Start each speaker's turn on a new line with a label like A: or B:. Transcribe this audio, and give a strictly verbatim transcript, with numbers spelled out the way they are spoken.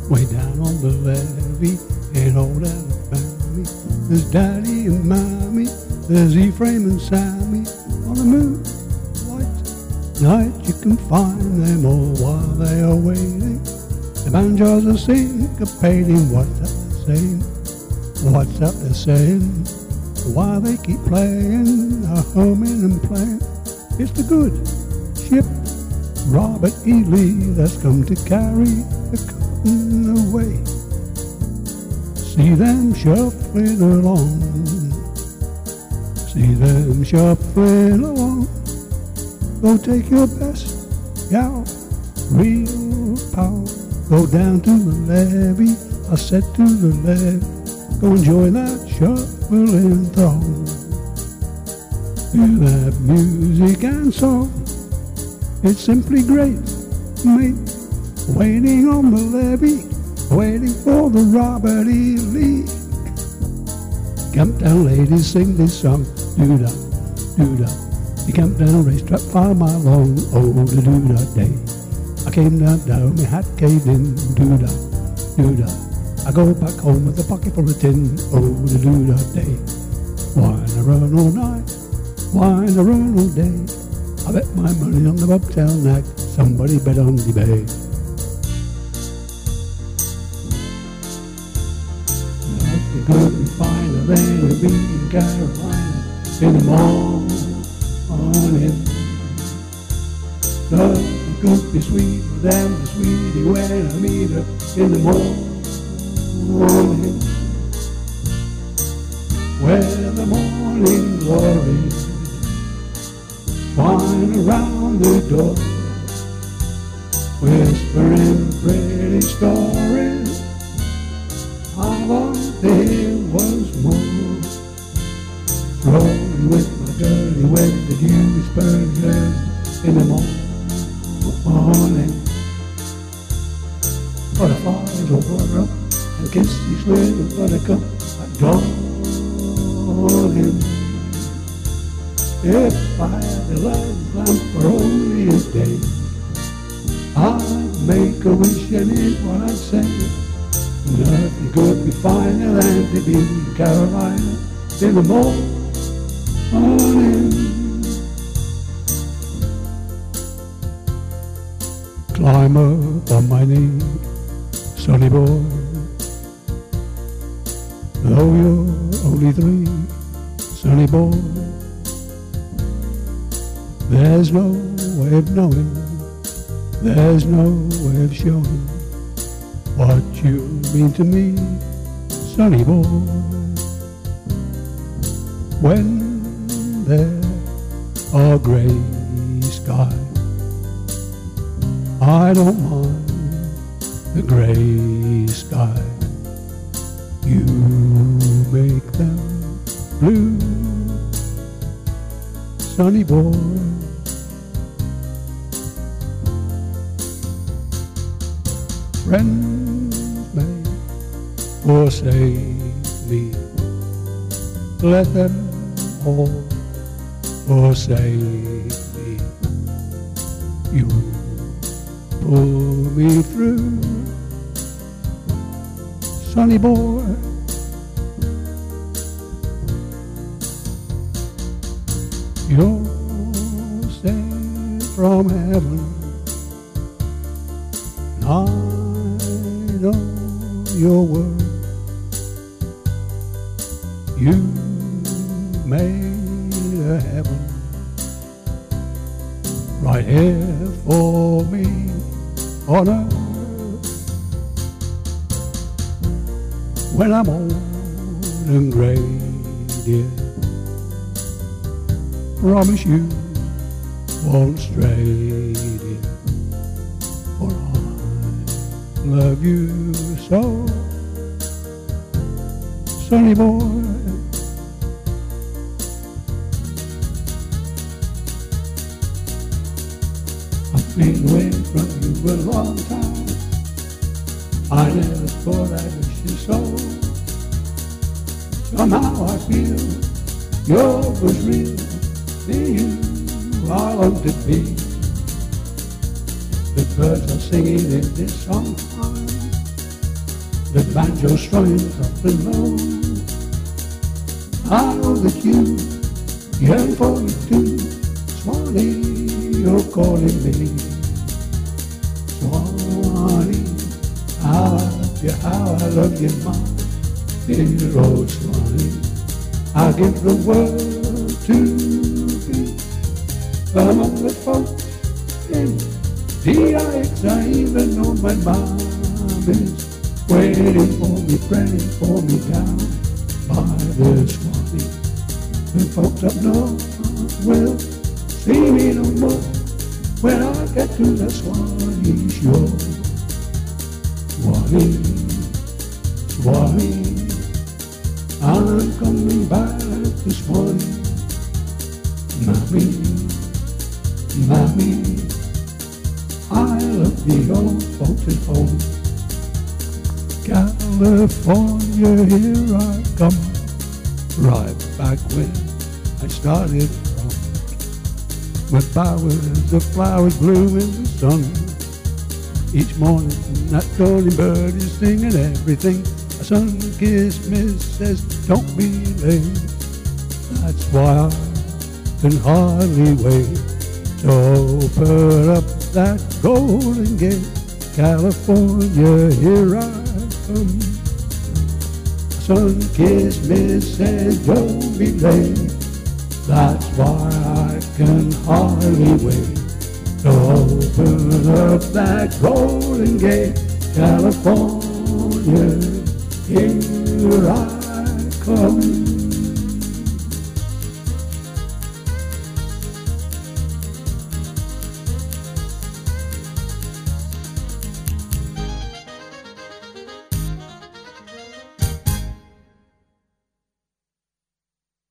A: Way down on the levee in old Alabama, there's Daddy and Mommy, there's Ephraim and Sammy. On the moonlight night you can find them all while they are waiting. The banjos are syncopating. What's that they're saying? What's that they're saying? Why they keep playing, a humming and playing. It's the good ship Robert E. Lee that's come to carry the cotton away. See them shuffling along, see them shuffling along. Go take your best gal, real power. Go down to the levee, I said to the levee. Go enjoy that shuffling throng. Hear that music and song, it's simply great, mate. Waiting on the levee, waiting for the Robert E. Lee. Camptown ladies sing this song, doo-da, doo-da. The Camptown racetrack five mile long, oh the doo-da day. I came down, down, my hat caved in, doo-da, doo-da. I go back home with a pocket full of tin, oh the doo-da day. Wine I run all night, wine I run all day. I bet my money on the bobtail nag, somebody bet on the bay. Nothing good and finer than to be in Carolina in the morning. Nothing could be sweeter than the sweetie when I meet her in the morning. Where the morning glory twine around the door, whispering pretty stories. I want to hear once more. Strolling with my girlie when the dew is burning in the morning. Butterflies will flutter up and kiss each little buttercup at dawning. If I had the love lamp for only a day, I'd make a wish and it's what I'd say. Nothing could be finer than to be in Carolina in the morning. Climb up on my knee, sonny boy. Though you're only three, sonny boy, there's no way of knowing, there's no way of showing what you mean to me, sonny boy. When there are gray skies, I don't mind the gray skies. You make them blue, sonny boy. Friends may forsake me, let them all forsake me. You pull me through, sonny boy. You're sent from heaven, and I know your word. You made a heaven right here for me on earth. When I'm old and gray, dear, promise you won't stray, dear, for I love you so, sonny boy. I've been away from you a long time, I never thought I'd miss you so. Somehow I feel yours was real, you I long to be. The birds are singing in this song time, the banjo strings up and low. I know that you yearn for me too, Swanee, you're calling me. Swanee, I love you, how I love you, my dear old Swanee. I give the world to be among the folks in T I X. I even know my mom is waiting for me, praying for me down by the Swanee. The folks up north will see me no more when I get to the Swanee shore. Swanee, Swanee, I'm coming back to Swanee. Mommy, Mommy, I love the old folks at home. California, here I come, right back when I started from. With bowers of flowers bloom in the sun. Each morning that darling bird is singing everything. A sun-kissed miss says, don't be late. That's why I can hardly wait to open up that golden gate. California, here I come. A sun-kissed miss says, don't be late. That's why I can hardly wait to open up that golden gate. California, here I come.